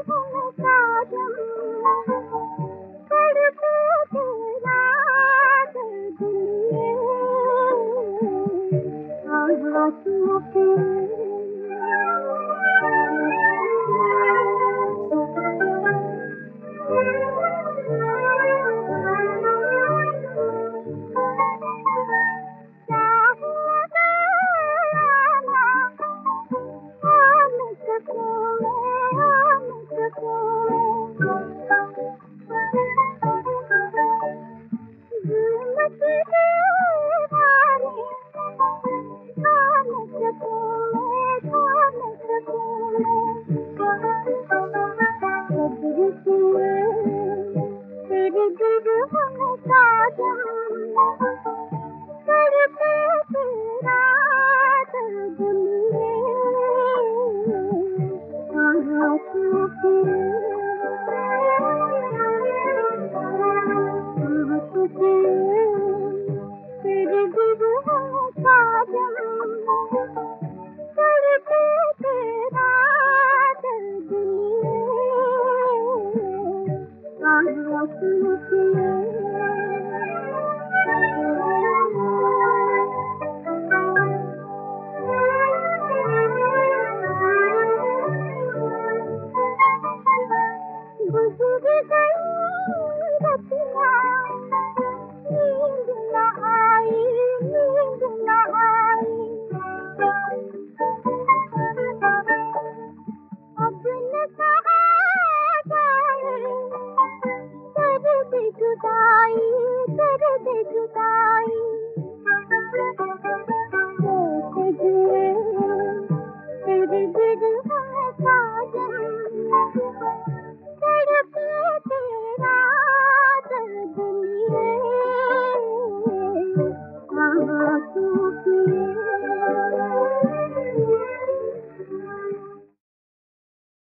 हूँ साजन, तड़पे तेरा दर्द लिए आँसू के। तेरे दिल हूँ साजन, तड़पे तेरा दर्द लिए आँसू के। आँसू के तेरे दिल हूँ साजन, तड़पे तेरा दर्द लिए आँसू के। गुज़र गई रतियाँ, नींद न आई, नींद न आई। अब न सहा जाए दर्द जुदाई, दर्द जुदाई।